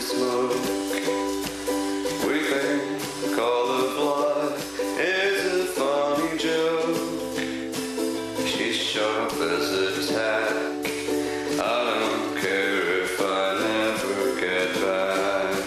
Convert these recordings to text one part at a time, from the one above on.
smoke. We think all of life is a funny joke. She's sharp as a tack. I don't care if I never get back.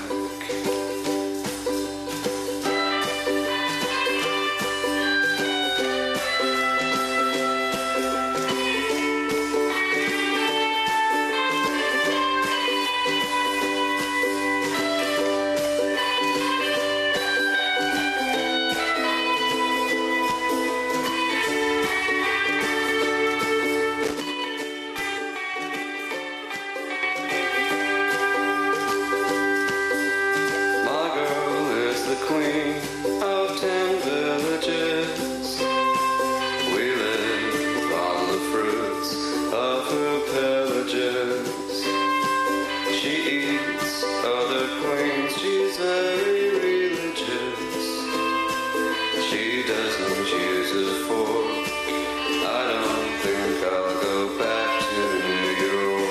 Queen of 10 villages. We live on the fruits of her pillages. She eats other queens, she's very religious. She doesn't use a fork. I don't think I'll go back to New York.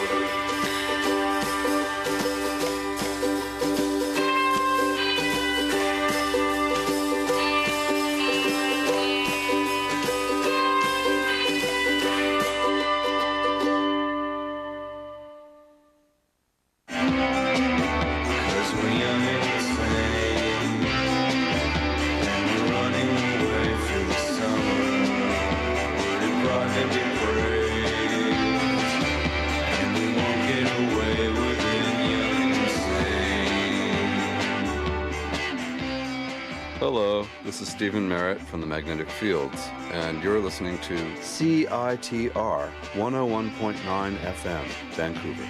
Hello, this is Stephen Merritt from the Magnetic Fields, and you're listening to CITR 101.9 FM, Vancouver.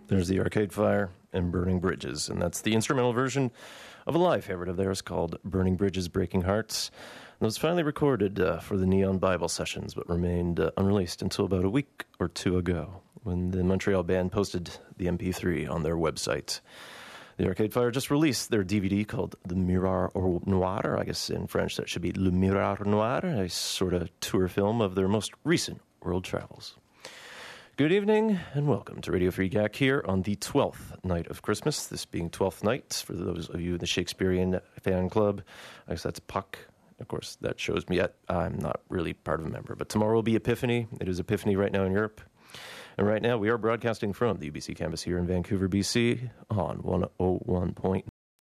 There's the Arcade Fire and Burning Bridges, and that's the instrumental version of a live favorite of theirs called Burning Bridges, Breaking Hearts. And it was finally recorded for the Neon Bible Sessions, but remained unreleased until about a week or two ago, when the Montreal band posted the MP3 on their website. The Arcade Fire just released their DVD called The Miroir Noir. I guess in French that should be Le Miroir Noir, a sort of tour film of their most recent world travels. Good evening and welcome to Radio Free GAC here on the 12th night of Christmas, this being 12th night for those of you in the Shakespearean fan club. I guess that's Puck. Of course, that shows me yet I'm not really part of a member, but tomorrow will be Epiphany. It is Epiphany right now in Europe. And right now we are broadcasting from the UBC campus here in Vancouver, BC on 101.9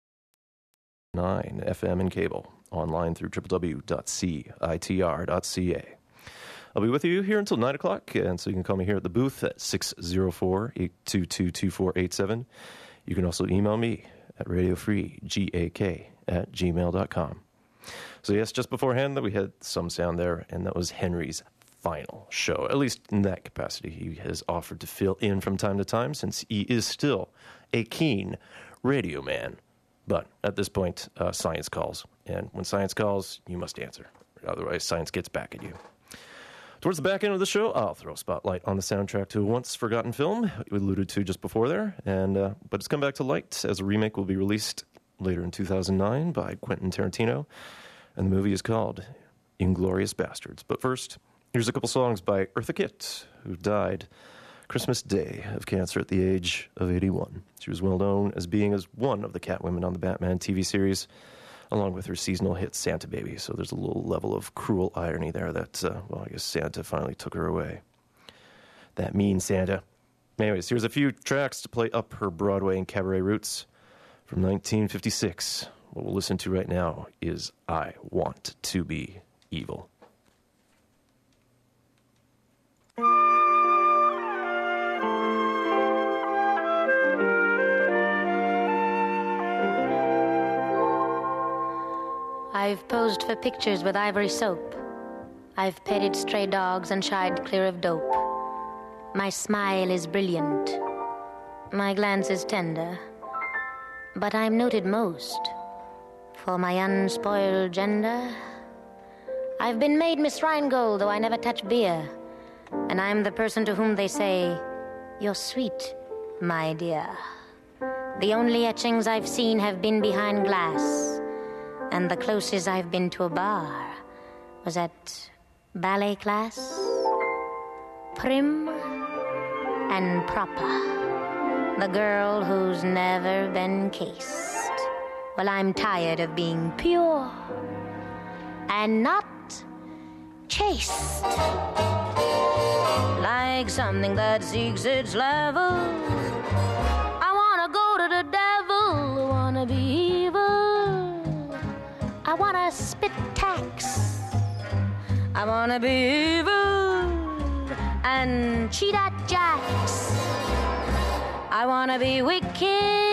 FM and cable, online through www.citr.ca. I'll be with you here until 9 o'clock, and so you can call me here at the booth at 604-822-2487. You can also email me at radiofreegak@gmail.com. So yes, just beforehand that we had some sound there, and that was Henry's final show, at least in that capacity. He has offered to fill in from time to time, since he is still a keen radio man. But at this point, science calls, and when science calls, you must answer. Otherwise, science gets back at you. Towards the back end of the show, I'll throw a spotlight on the soundtrack to a once-forgotten film we alluded to just before there, but it's come back to light as a remake will be released later in 2009 by Quentin Tarantino, and the movie is called Inglourious Basterds. But first, here's a couple songs by Eartha Kitt, who died Christmas Day of cancer at the age of 81. She was well known as being as one of the Catwomen on the Batman TV series, along with her seasonal hit Santa Baby. So there's a little level of cruel irony there that, I guess Santa finally took her away. That mean Santa. Anyways, here's a few tracks to play up her Broadway and cabaret roots from 1956. What we'll listen to right now is I Want to Be Evil. I've posed for pictures with ivory soap. I've petted stray dogs and shied clear of dope. My smile is brilliant. My glance is tender. But I'm noted most for my unspoiled gender. I've been made Miss Rheingold, though I never touch beer. And I'm the person to whom they say, "You're sweet, my dear." The only etchings I've seen have been behind glass. And the closest I've been to a bar was at ballet class. Prim and proper. The girl who's never been cased. Well, I'm tired of being pure and not chaste. Like something that seeks its level. I wanna go to the devil, wanna be evil. I wanna spit tax. I wanna be evil and cheat at jacks. I wanna be wicked.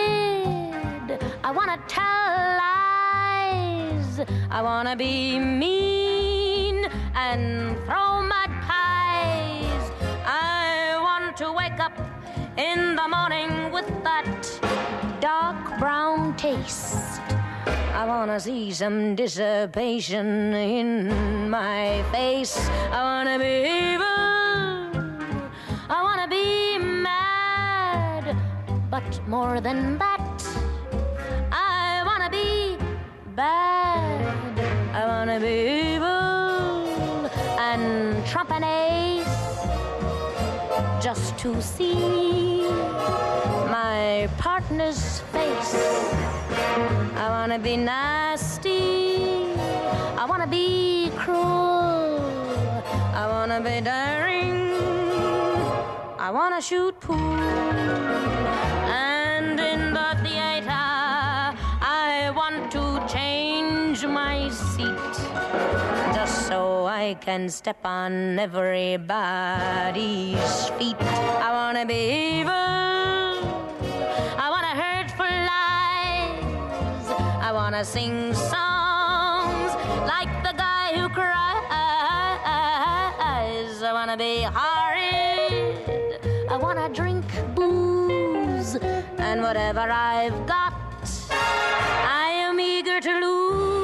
I wanna tell lies. I wanna be mean and throw mud pies. I want to wake up in the morning with that dark brown taste. I wanna see some dissipation in my face. I wanna be evil. I wanna be mad. But more than that, I wanna be bad. I wanna be evil and trump an ace just to see my partner's face. I wanna be nasty. I wanna be cruel. I wanna be daring. I wanna shoot pool. And in the theater, I want to change my seat just so I can step on everybody's feet. I wanna be evil. I wanna hurt for lies. I wanna sing songs like the guy who cries. I wanna be horrid. I wanna drink booze. lose, and whatever I've got, I am eager to lose.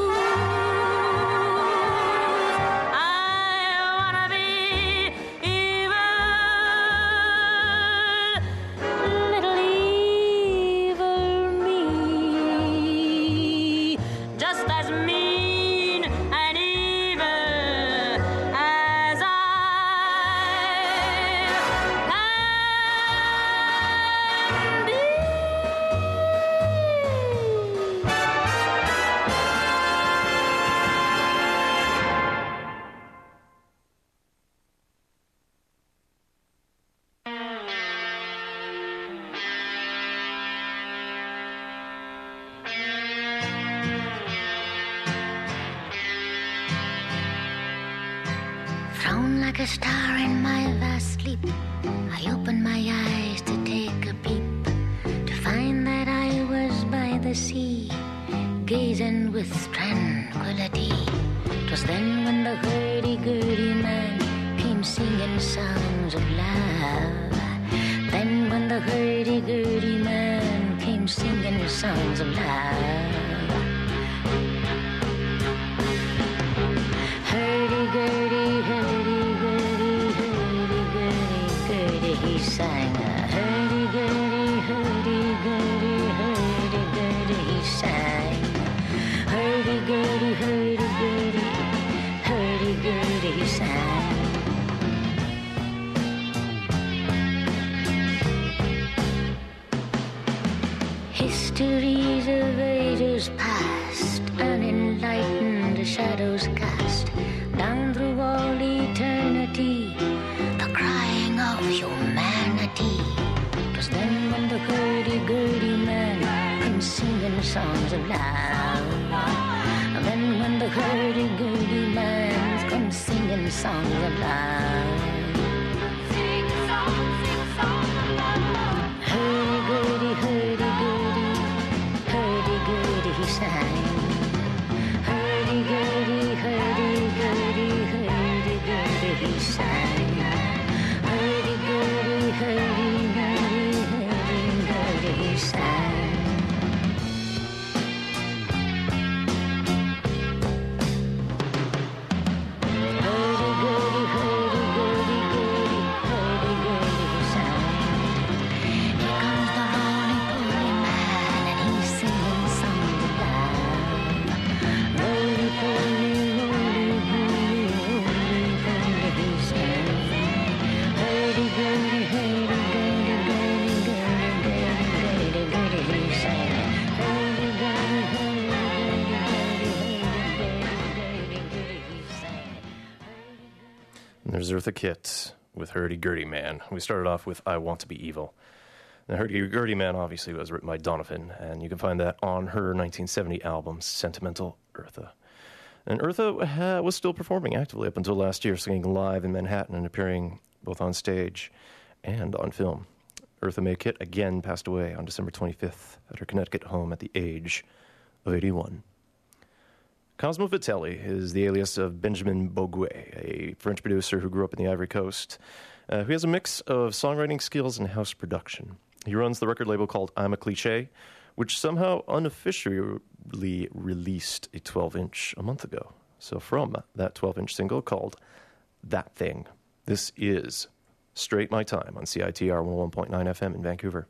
Thrown like a star in my vast sleep, I opened my eyes to take a peep, to find that I was by the sea, gazing with tranquility. 'Twas then when the hurdy-gurdy man came singing songs of love. Then when the hurdy-gurdy man came singing songs of love. Hurdy-gurdy, hurdy-gurdy, hurdy-gurdy-gurdy, he sang. Hurdy-gurdy, hurdy-gurdy, hurdy-gurdy, he sang. Hurdy-gurdy, hurdy-gurdy, hurdy-gurdy, he sang. Histories of ages past, unenlightened shadows cast down through all eternity, the crying of humanity. 'Twas then when the hurdy-gurdy man came singing songs of love. Then when the hurdy-gurdy man came singing songs of love. Sing songs of love. Hurdy-gurdy, hurdy-gurdy, hurdy-gurdy, he sang. Hurdy-gurdy, hurdy-gurdy, hurdy-gurdy, he sang. Hurdy-gurdy, hurdy-gurdy, hurdy-gurdy, he sang. Hurdy-gurdy, hurdy-gurdy, hurdy-gurdy, he sang. Here comes the roly-poly man, and he's singing songs of love. Roly-poly, roly-poly, roly-poly, he sang. Hurdy-gurdy, hurdy-gurdy, gurdy-gurdy, gurdy-gurdy, he sang. Hurdy-gurdy, hurdy-gurdy, gurdy-gurdy, he sang. And there's Eartha Kitt with Hurdy-Gurdy Man. We started off with I Want to Be Evil. The Hurdy-Gurdy Man obviously was written by Donovan, and you can find that on her 1970 album, Sentimental Eartha. And Eartha was still performing actively up until last year, singing live in Manhattan and appearing both on stage and on film. Eartha Mae Kitt again passed away on December 25th at her Connecticut home at the age of 81. Cosmo Vitelli is the alias of Benjamin Boguet, a French producer who grew up in the Ivory Coast, who has a mix of songwriting skills and house production. He runs the record label called I'm a Cliché, which somehow unofficially released a 12-inch a month ago. So from that 12-inch single called That Thing, this is Straight My Time on CITR 101.9 FM in Vancouver.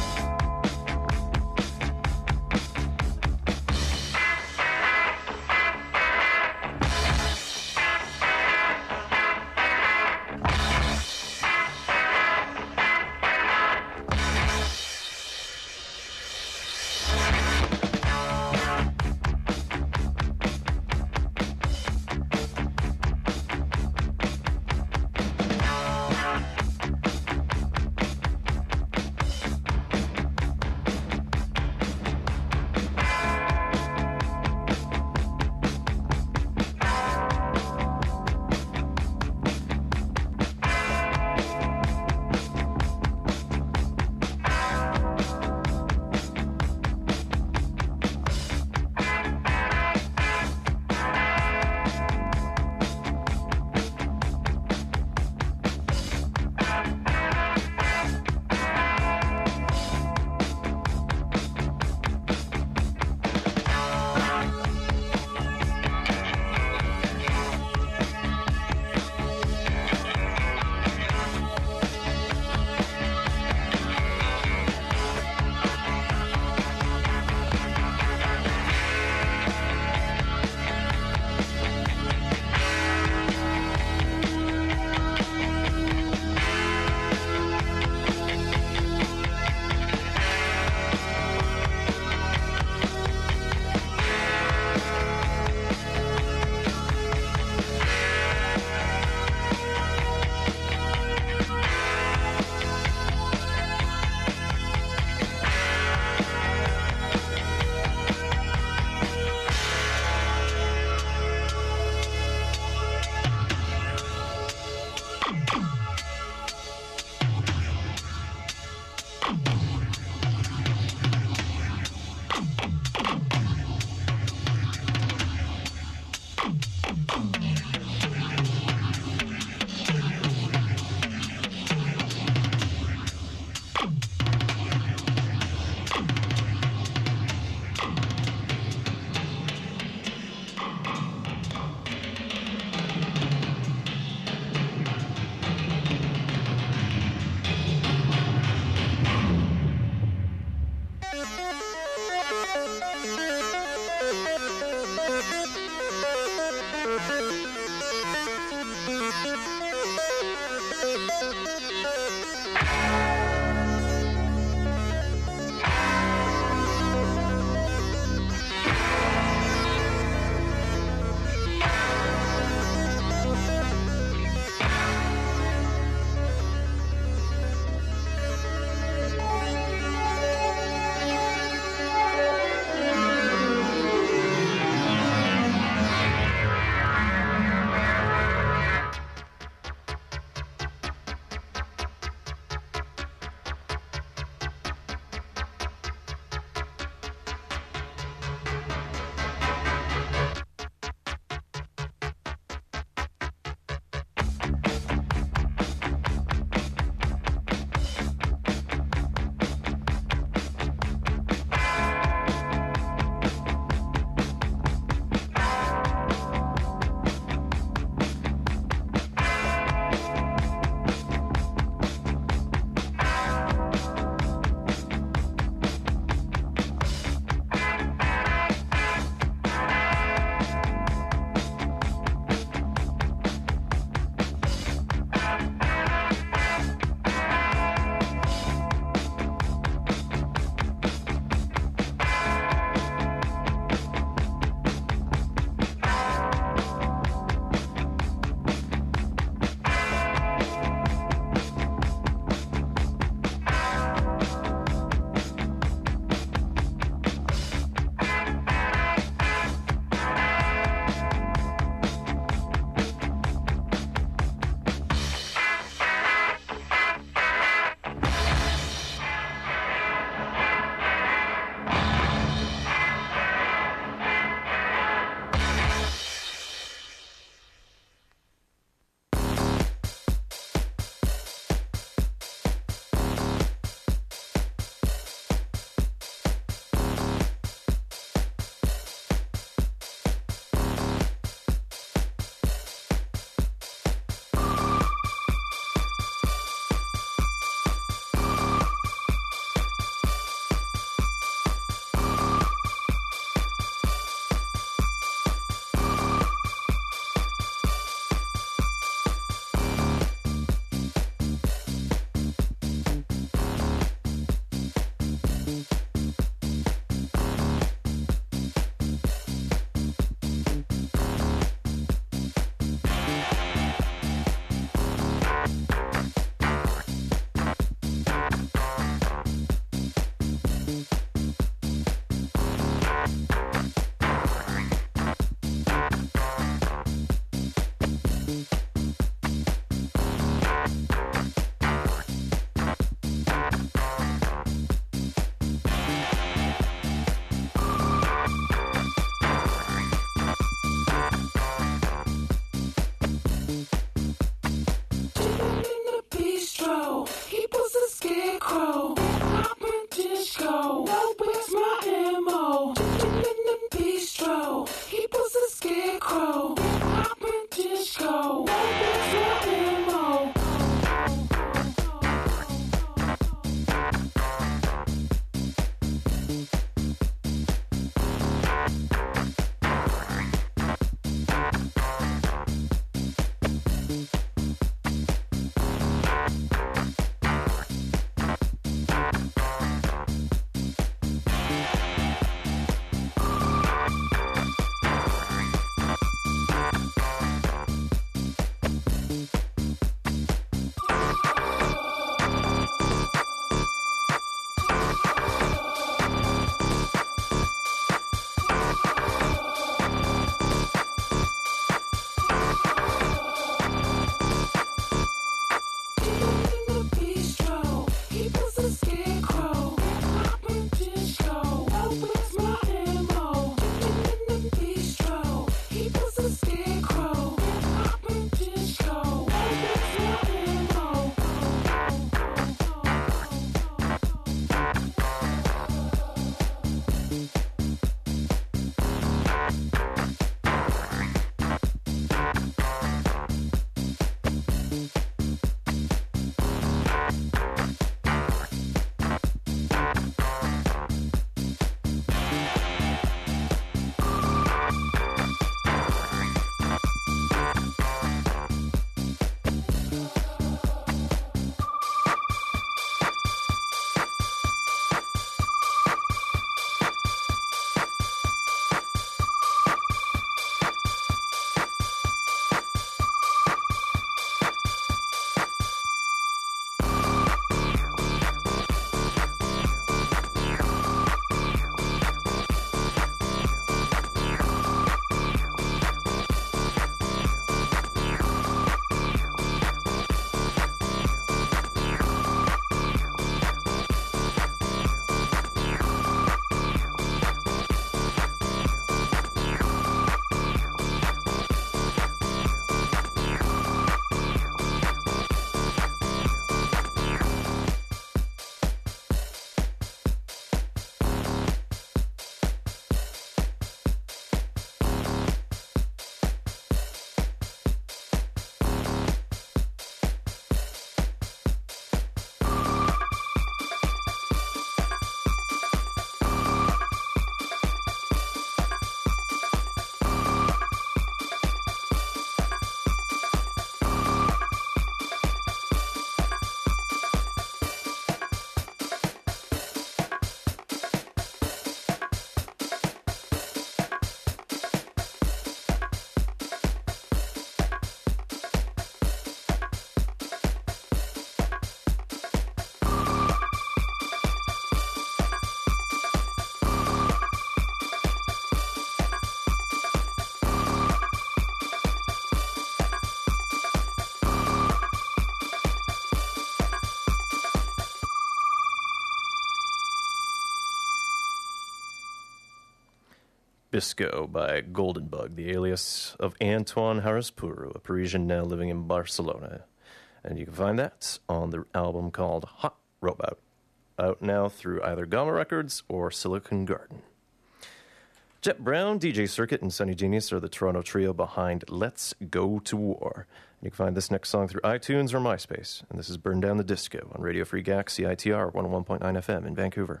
Disco by Golden Bug, the alias of Antoine Haraspuru, a Parisian now living in Barcelona. And you can find that on the album called Hot Robot, out now through either Gamma Records or Silicon Garden. Jet Brown, DJ Circuit, and Sunny Genius are the Toronto trio behind Let's Go to War. You can find this next song through iTunes or MySpace. And this is Burn Down the Disco on Radio Free GAC, CITR 101.9 FM in Vancouver.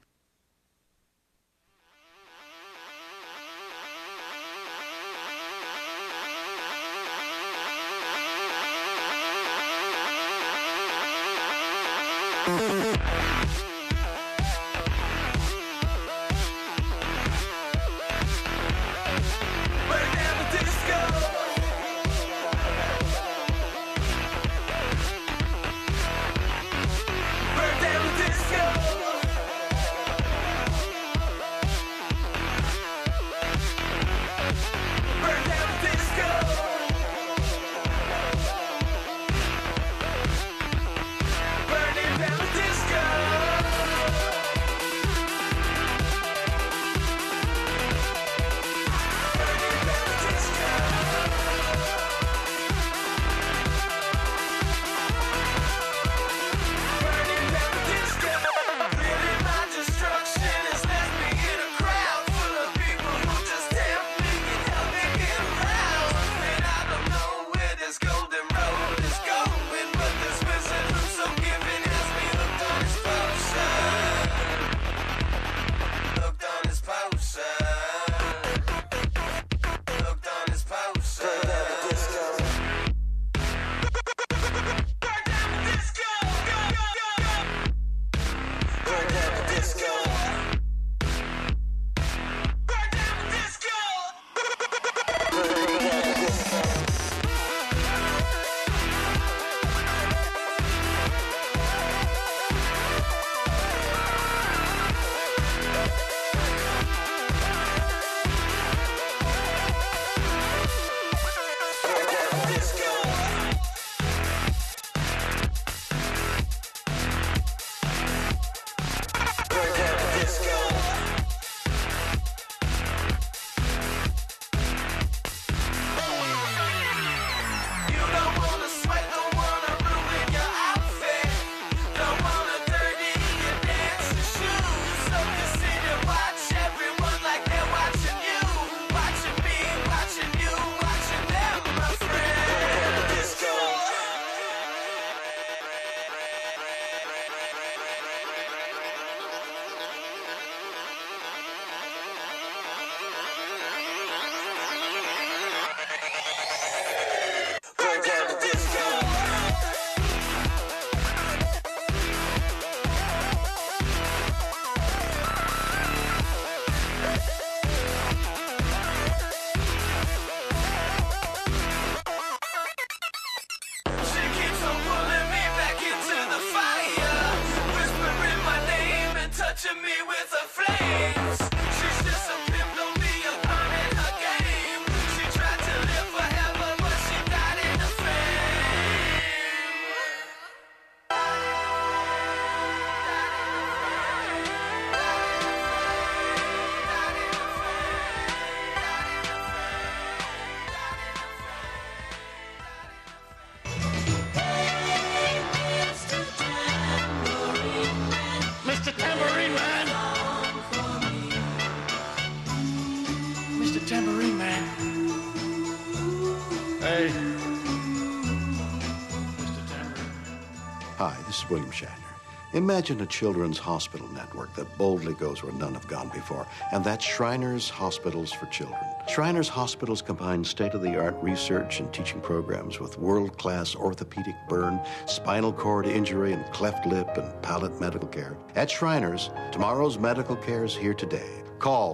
Hi, this is William Shatner. Imagine a children's hospital network that boldly goes where none have gone before, and that's Shriners Hospitals for Children. Shriners Hospitals combine state-of-the-art research and teaching programs with world-class orthopedic burn, spinal cord injury, and cleft lip and palate medical care. At Shriners, tomorrow's medical care is here today. Call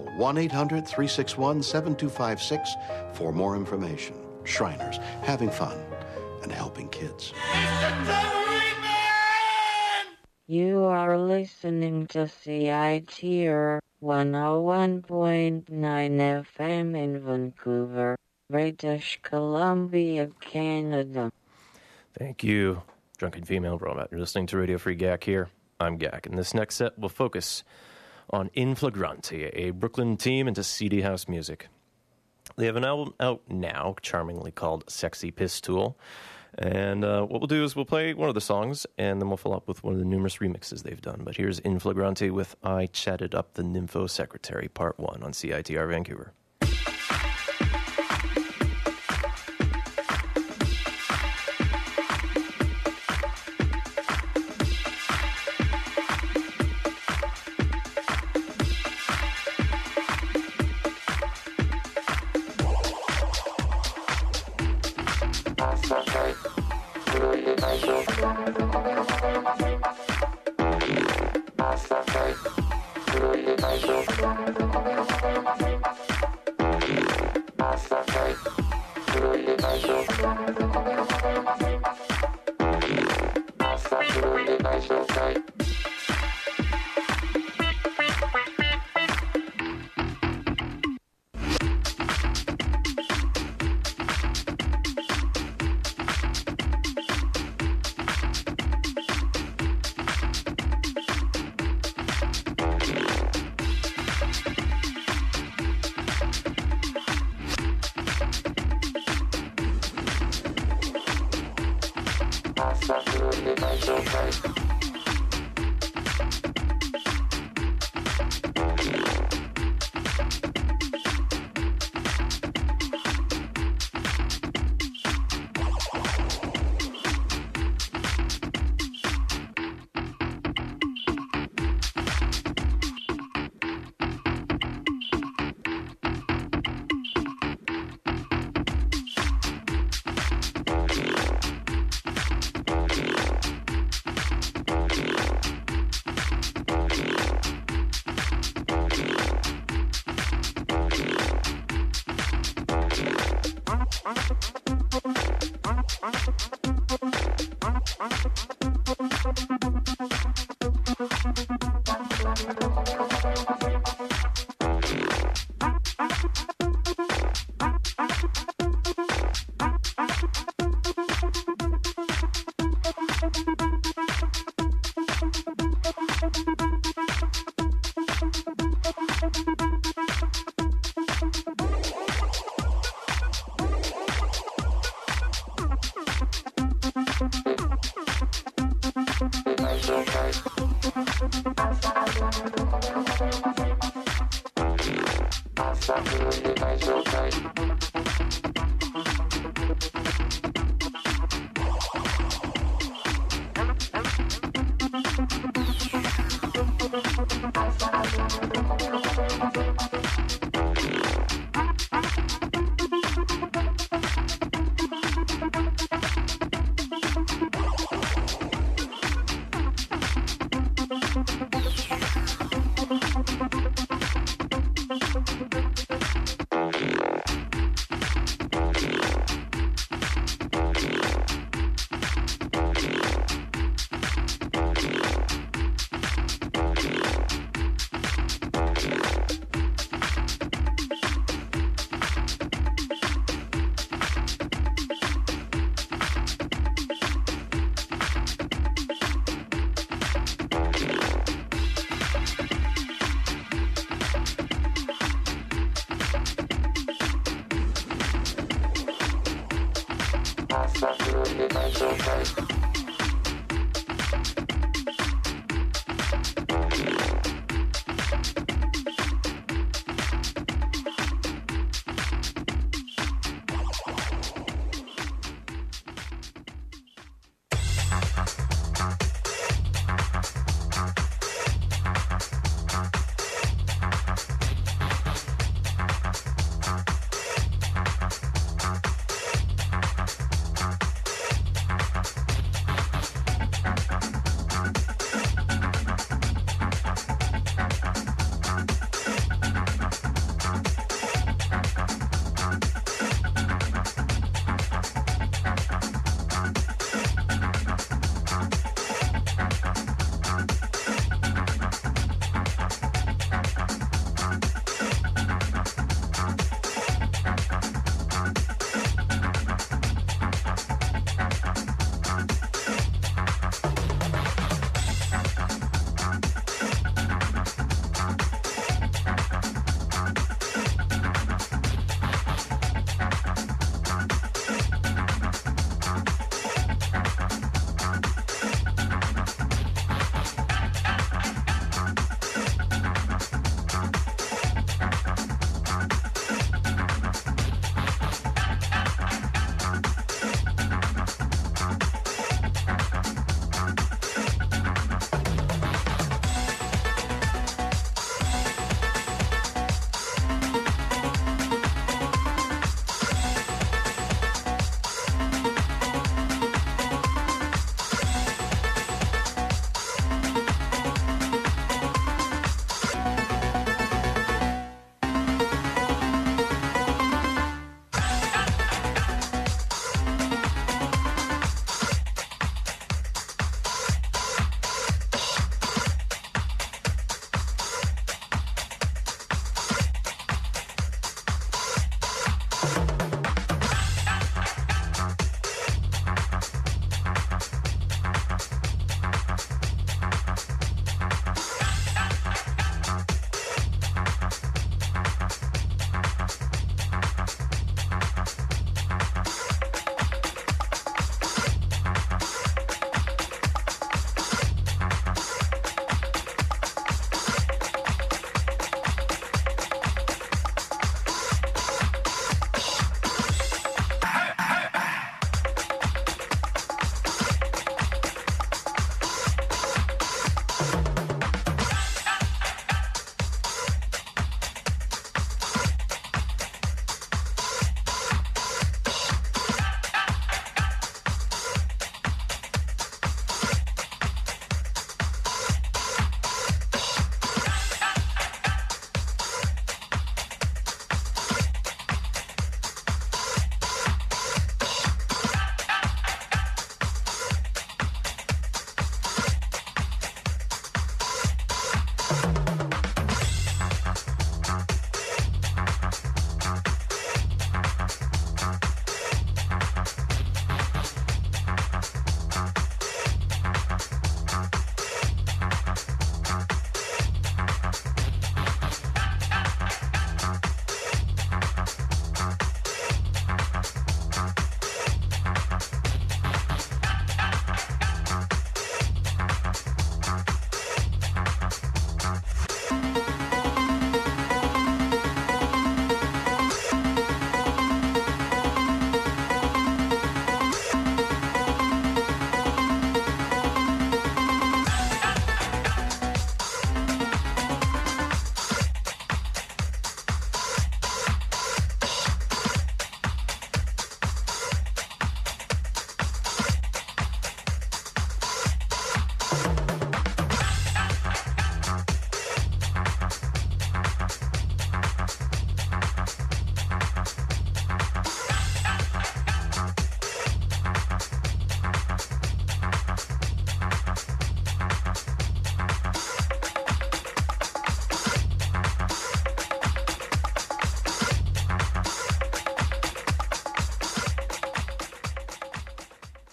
1-800-361-7256 for more information. Shriners, having fun and helping kids. You are listening to CITR 101.9 FM in Vancouver, British Columbia, Canada. Thank you, Drunken Female Robot. You're listening to Radio Free GAC here. I'm GAC, and this next set will focus on In Flagrante, a Brooklyn team into seedy house music. They have an album out now, charmingly called Sexy Pistool. And what we'll do is we'll play one of the songs, and then we'll follow up with one of the numerous remixes they've done. But here's In Flagrante with I Chatted Up the Nympho Secretary, Part 1 on CITR Vancouver.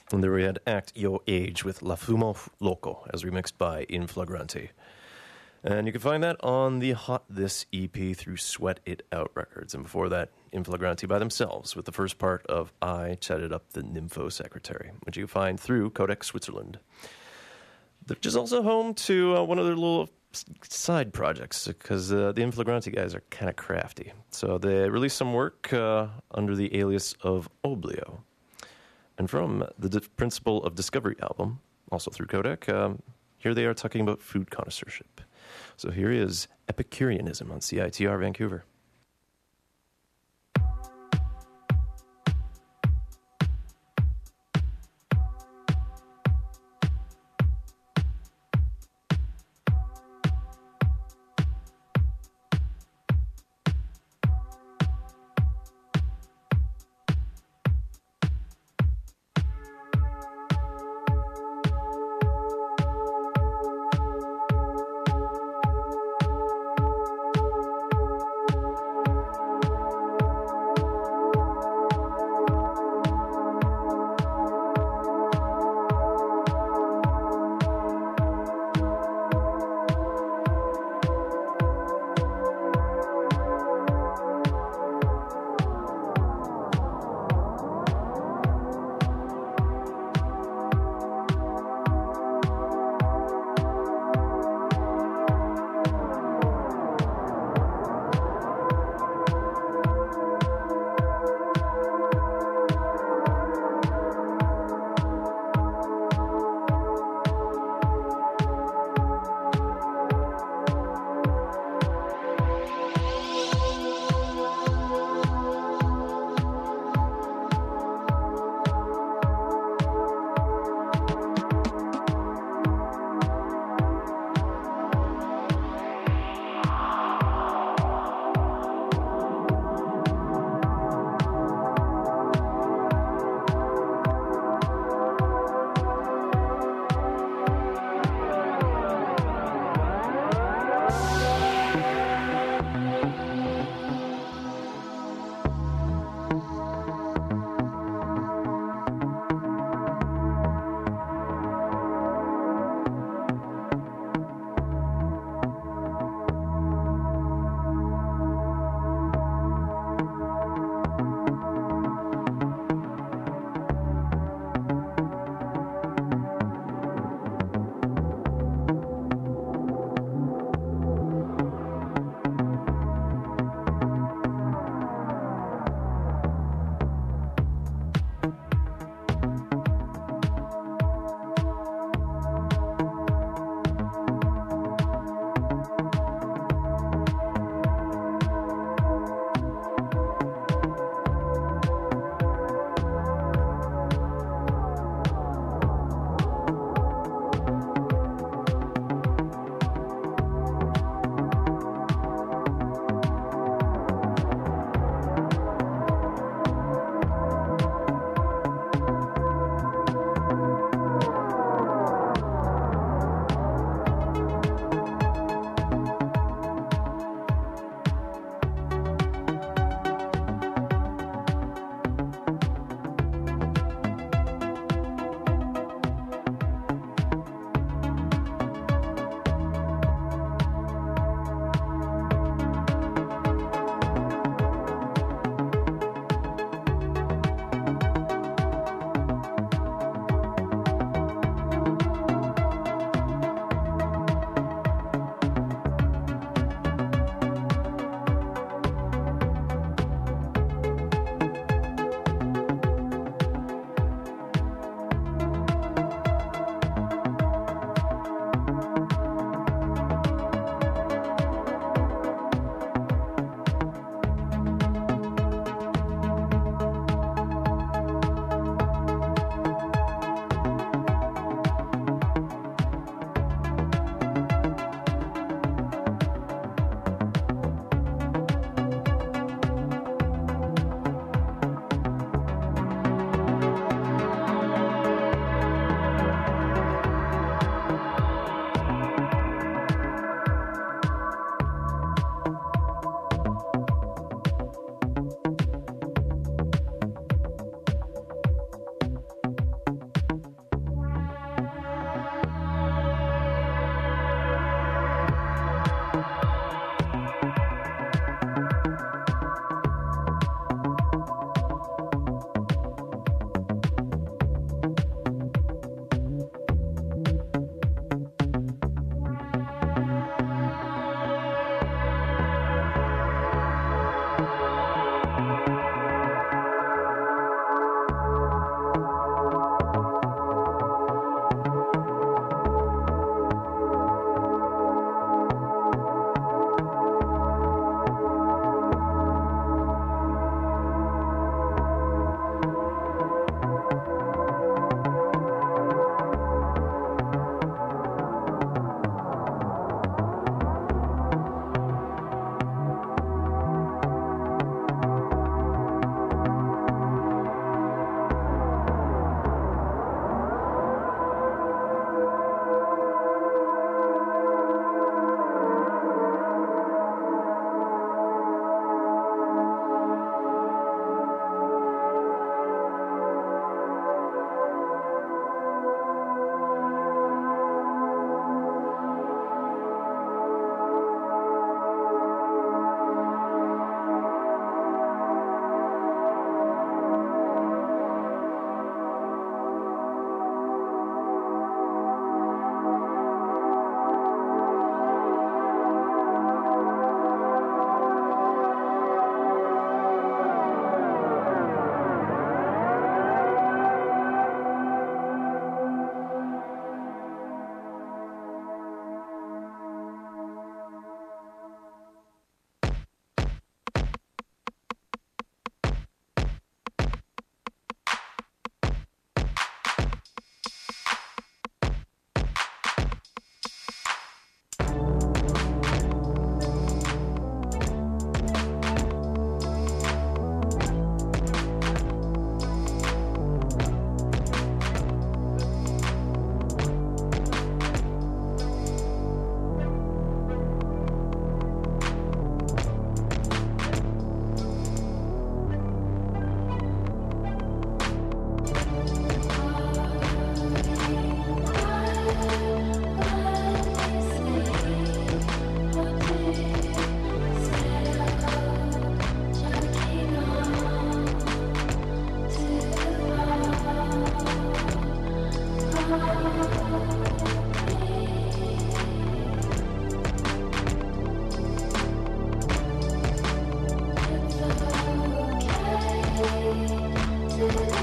And there we had Act Yo Age with La Fumo Loco, as remixed by In Flagrante. And you can find that on the Hot This EP through Sweat It Out Records. And before that, In Flagrante by themselves with the first part of I Chatted Up the Nympho Secretary, which you can find through Codex Switzerland. Which is also home to one of their little side projects, because the In Flagrante guys are kind of crafty. So they released some work under the alias of Oblio. And from the Principle of Discovery album, also through Codec, here they are talking about food connoisseurship. So here is Epicureanism on CITR Vancouver.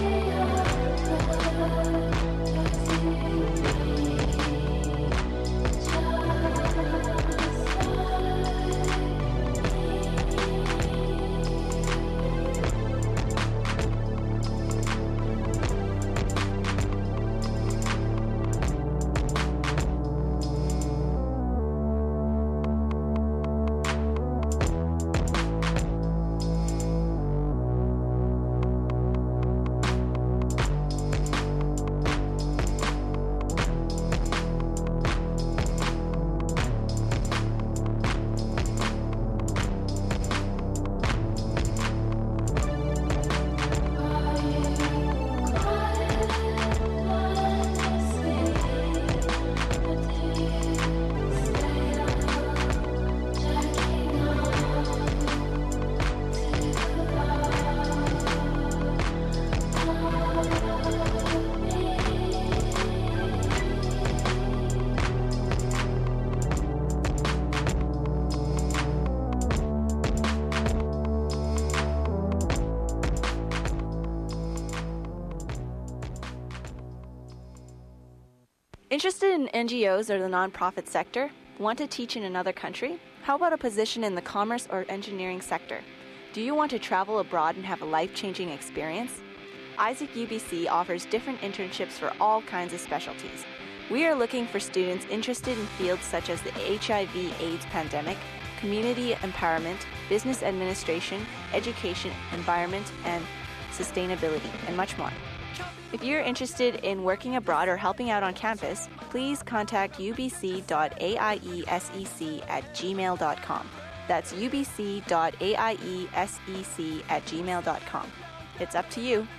Interested in NGOs or the nonprofit sector? Want to teach in another country? How about a position in the commerce or engineering sector? Do you want to travel abroad and have a life-changing experience? Isaac UBC offers different internships for all kinds of specialties. We are looking for students interested in fields such as the HIV/AIDS pandemic, community empowerment, business administration, education, environment, and sustainability, and much more. If you're interested in working abroad or helping out on campus, please contact ubc.aiesec@gmail.com. That's ubc.aiesec@gmail.com. It's up to you.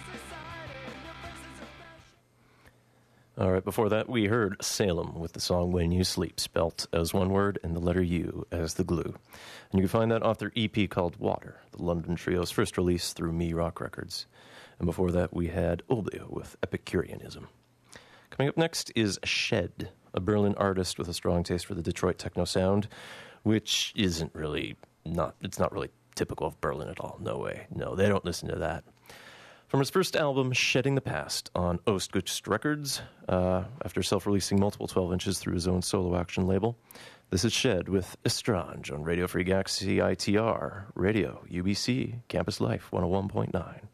All right, before that, we heard Salem with the song When You Sleep, spelt as one word and the letter U as the glue. And you can find that off their EP called Water, the London Trio's first release through Me Rock Records. And before that, we had Oblio with Epicureanism. Coming up next is Shed, a Berlin artist with a strong taste for the Detroit techno sound, which it's not really typical of Berlin at all. No way. No, they don't listen to that. From his first album, Shedding the Past, on Ostgust Records, after self-releasing multiple 12 inches through his own solo action label, this is Shed with Estrange on Radio Free Galaxy CITR, Radio, UBC, Campus Life 101.9.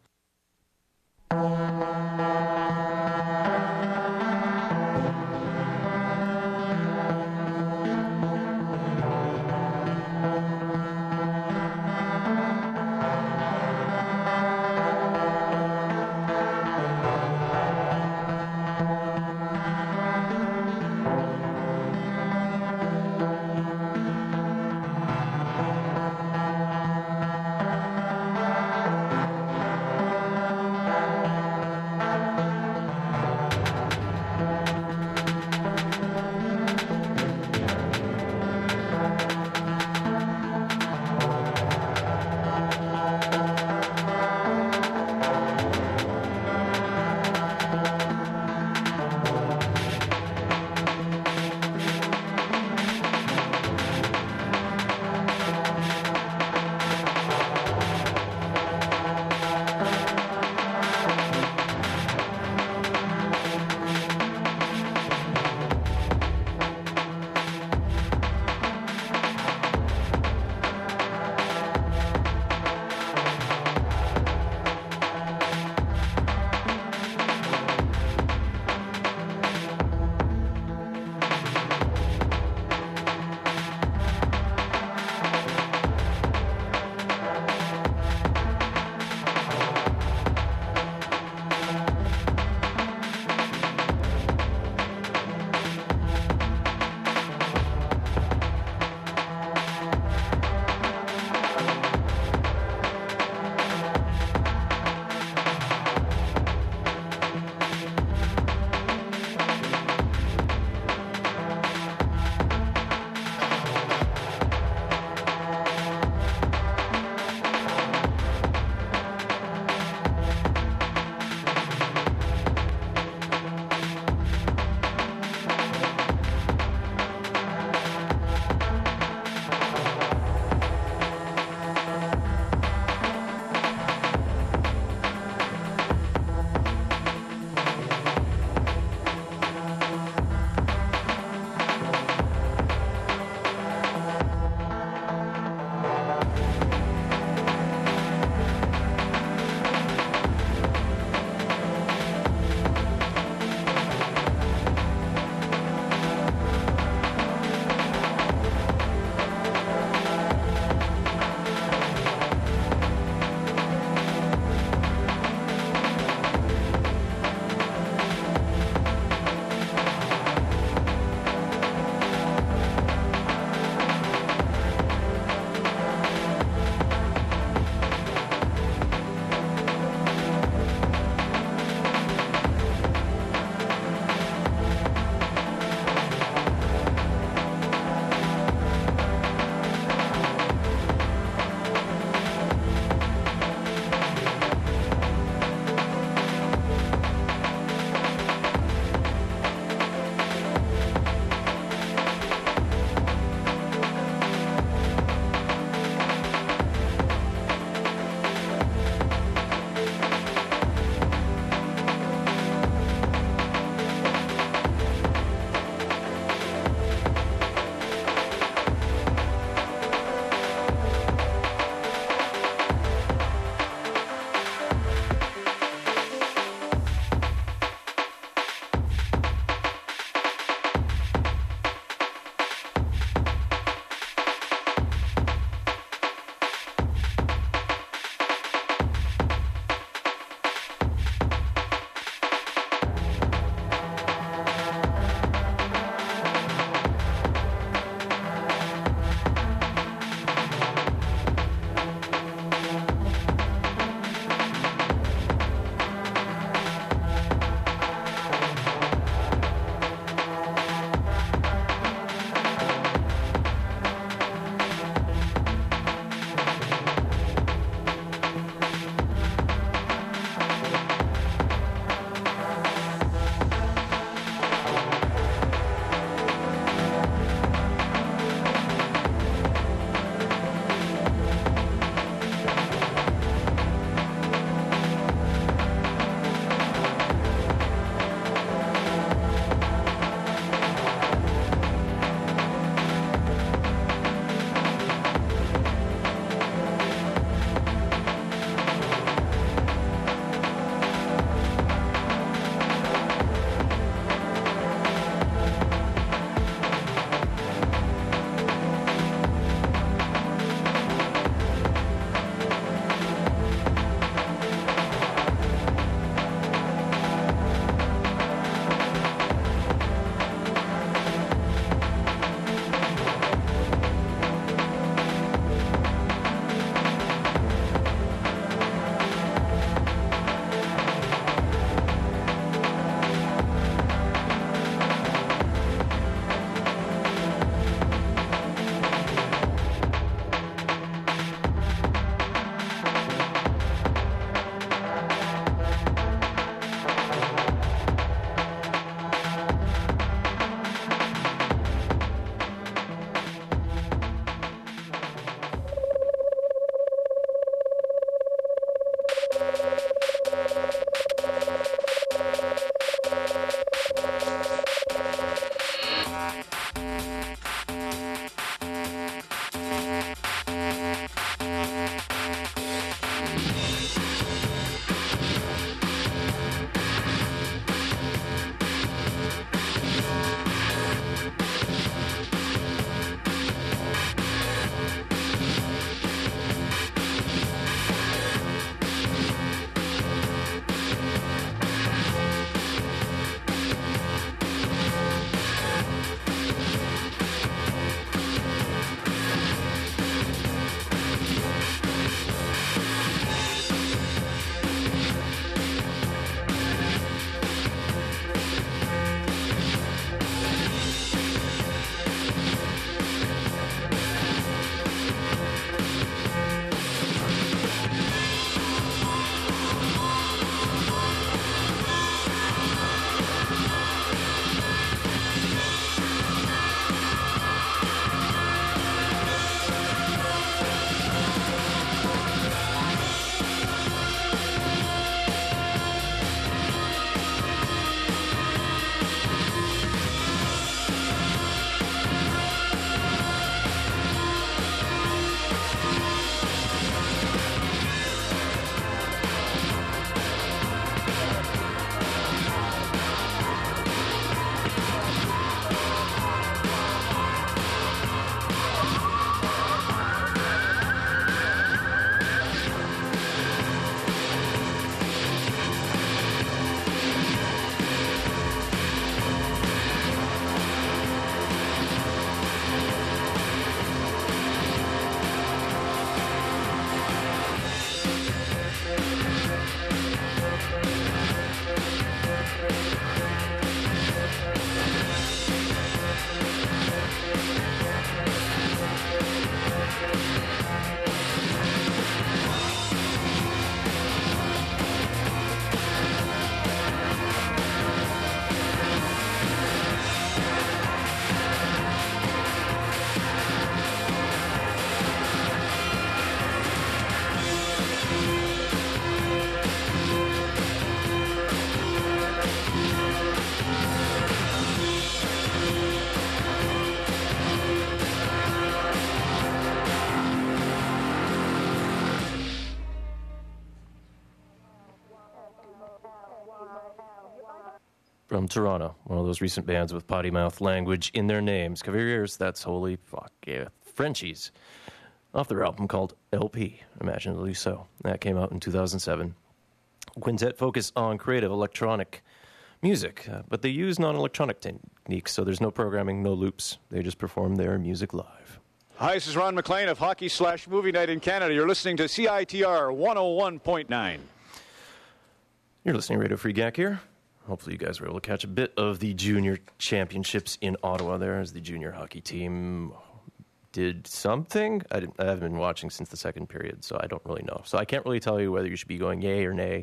from Toronto, one of those recent bands with potty mouth language in their names. Cover your ears, that's holy fuck yeah. Frenchies, off their album called LP, Imaginably So. That came out in 2007. Quintet focus on creative electronic music, but they use non-electronic techniques, so there's no programming, no loops. They just perform their music live. Hi, this is Ron McLean of Hockey/Movie Night in Canada. You're listening to CITR 101.9. You're listening to Radio Free Gack here. Hopefully you guys were able to catch a bit of the junior championships in Ottawa there as the junior hockey team did something. I haven't been watching since the second period, so I don't really know. So I can't really tell you whether you should be going yay or nay,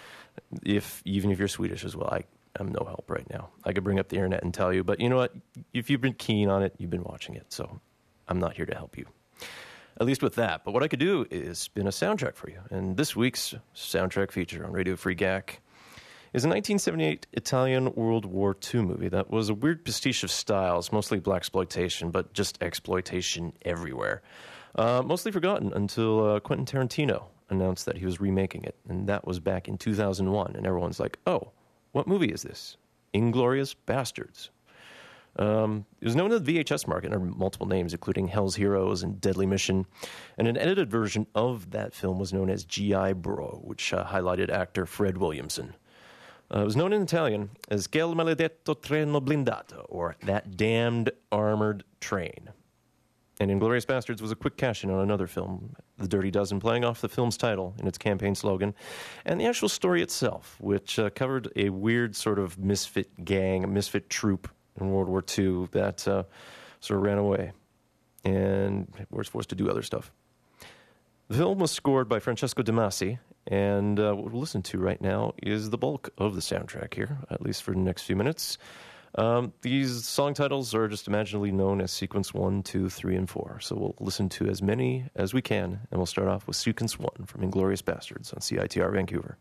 even if you're Swedish as well. I'm no help right now. I could bring up the internet and tell you, but you know what? If you've been keen on it, you've been watching it, so I'm not here to help you. At least with that. But what I could do is spin a soundtrack for you. And this week's soundtrack feature on Radio Free Gack is a 1978 Italian World War II movie that was a weird pastiche of styles, mostly blaxploitation, but just exploitation everywhere. Mostly forgotten until Quentin Tarantino announced that he was remaking it, and that was back in 2001. And everyone's like, oh, what movie is this? Inglourious Bastards. It was known in the VHS market under multiple names, including Hell's Heroes and Deadly Mission. And an edited version of that film was known as G.I. Bro, which highlighted actor Fred Williamson. It was known in Italian as Quel maledetto treno blindato, or That Damned Armored Train. And Inglourious Bastards was a quick cash-in on another film, The Dirty Dozen, playing off the film's title in its campaign slogan, and the actual story itself, which covered a weird sort of misfit gang, a misfit troupe in World War II that sort of ran away and was forced to do other stuff. The film was scored by Francesco De Masi, and what we'll listen to right now is the bulk of the soundtrack here, at least for the next few minutes. These song titles are just imaginably known as Sequence 1, 2, 3, and 4, so we'll listen to as many as we can, and we'll start off with Sequence 1 from Inglourious Bastards on CITR Vancouver.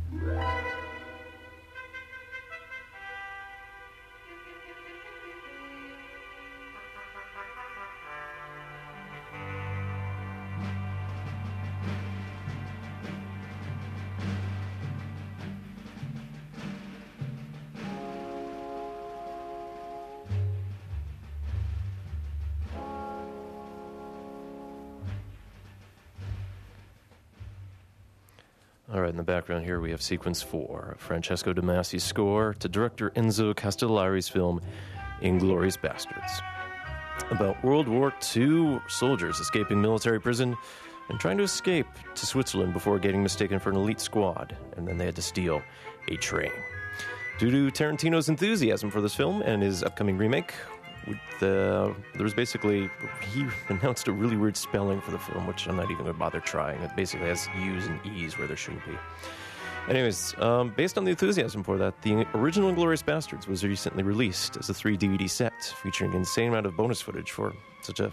All right, in the background here we have Sequence 4, Francesco De Massi's score to director Enzo Castellari's film Inglourious Bastards, about World War II soldiers escaping military prison and trying to escape to Switzerland before getting mistaken for an elite squad, and then they had to steal a train. Due to Tarantino's enthusiasm for this film and his upcoming remake, there was basically, he announced a really weird spelling for the film, which I'm not even going to bother trying. It basically has U's and E's where there shouldn't be. Anyways, based on the enthusiasm for that, the original Inglourious Bastards was recently released as a 3-DVD set featuring an insane amount of bonus footage for such a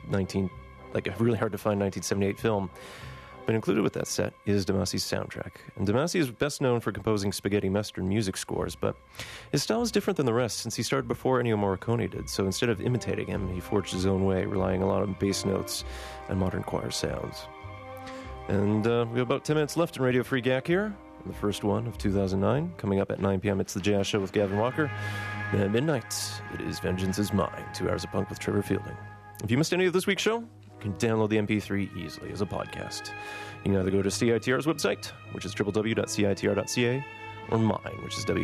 really hard to find 1978 film. But included with that set is De Massi's soundtrack. And De Massi is best known for composing spaghetti western music scores, but his style is different than the rest since he started before Ennio Morricone did. So instead of imitating him, he forged his own way, relying a lot on bass notes and modern choir sounds. And we have about 10 minutes left in Radio Free GAC here, the first one of 2009. Coming up at 9 p.m., it's The Jazz Show with Gavin Walker. And at midnight, it is Vengeance is Mine, 2 hours of punk with Trevor Fielding. If you missed any of this week's show, you can download the MP3 easily as a podcast. You can either go to CITR's website, which is www.citr.ca, or mine, which is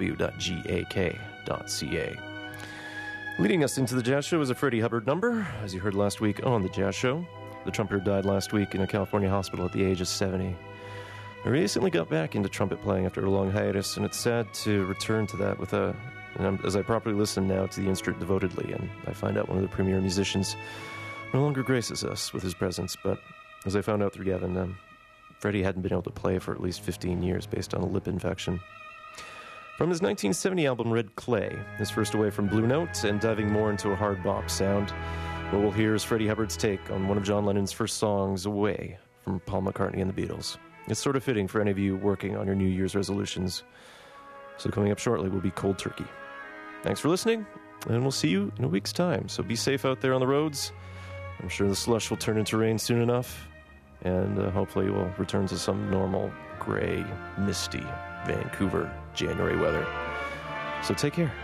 www.gak.ca. Leading us into the Jazz Show is a Freddie Hubbard number, as you heard last week on the Jazz Show. The trumpeter died last week in a California hospital at the age of 70. I recently got back into trumpet playing after a long hiatus, and it's sad to return to that as I properly listen now to the instrument devotedly, and I find out one of the premier musicians no longer graces us with his presence, but as I found out through Gavin, Freddie hadn't been able to play for at least 15 years based on a lip infection. From his 1970 album Red Clay, his first away from Blue Note and diving more into a hard bop sound, what we'll hear is Freddie Hubbard's take on one of John Lennon's first songs, Away, from Paul McCartney and the Beatles. It's sort of fitting for any of you working on your New Year's resolutions. So coming up shortly will be Cold Turkey. Thanks for listening, and we'll see you in a week's time. So be safe out there on the roads. I'm sure the slush will turn into rain soon enough, and hopefully we'll return to some normal, gray, misty Vancouver January weather. So take care.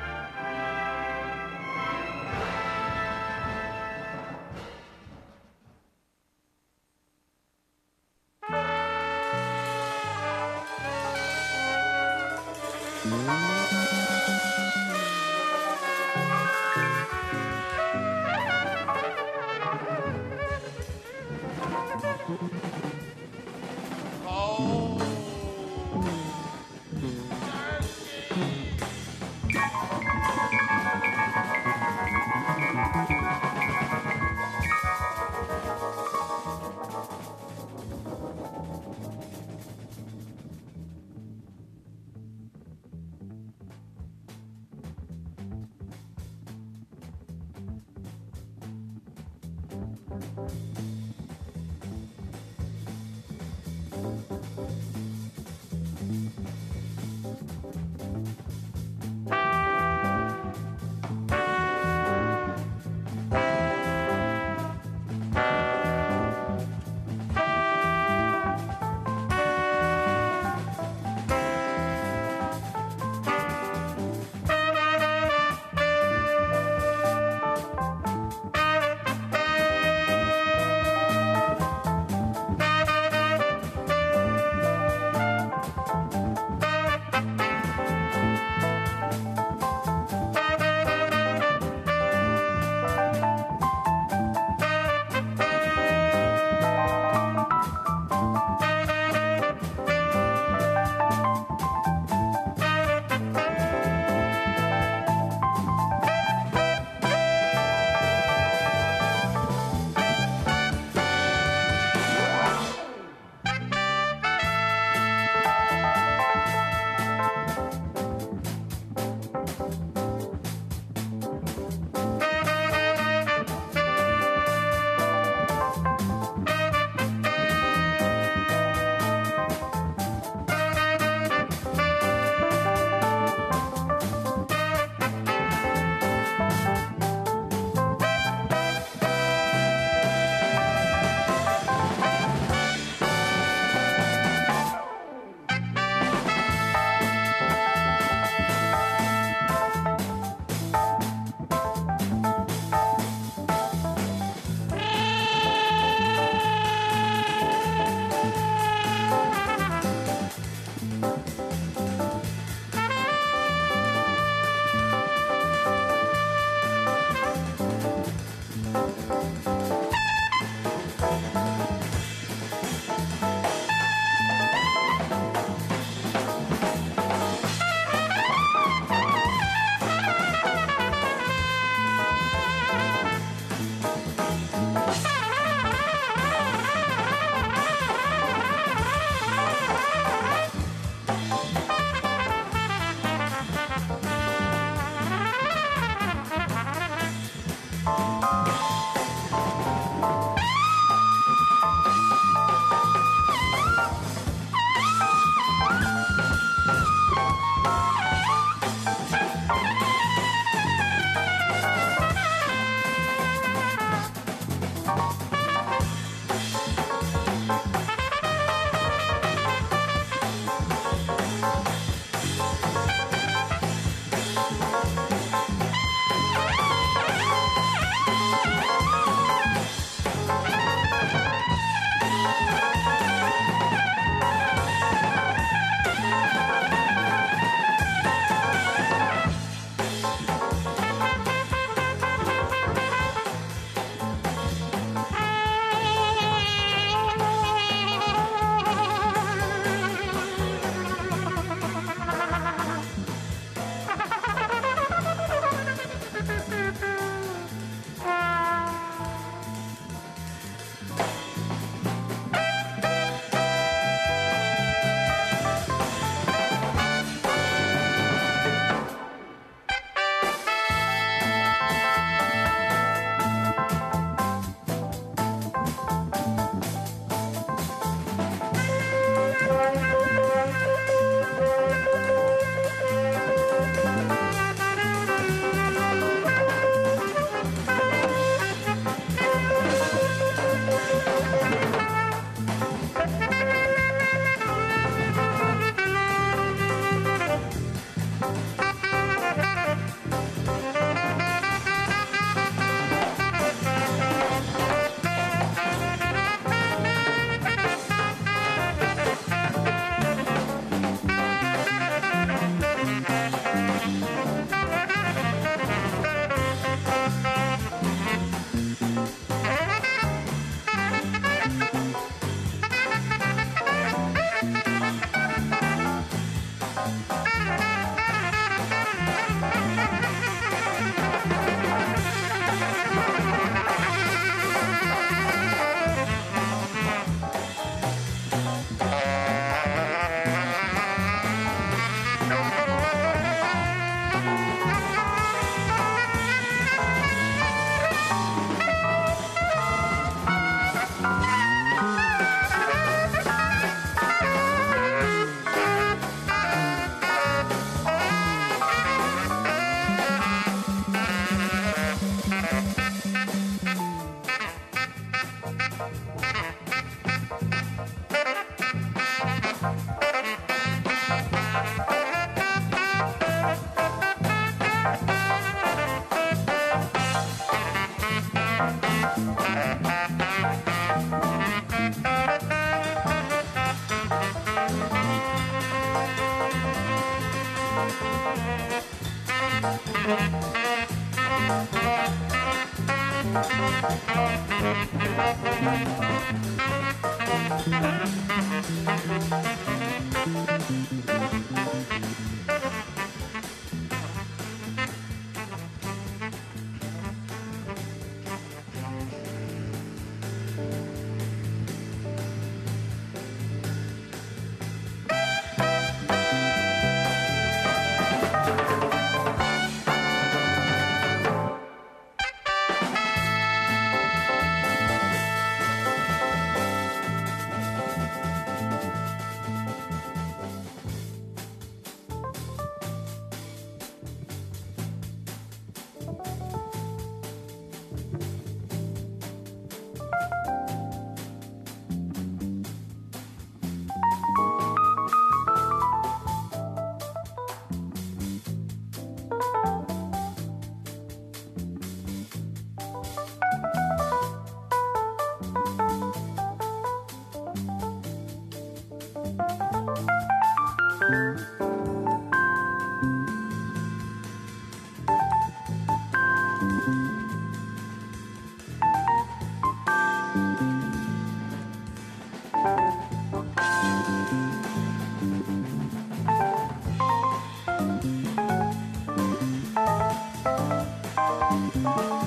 Thank you.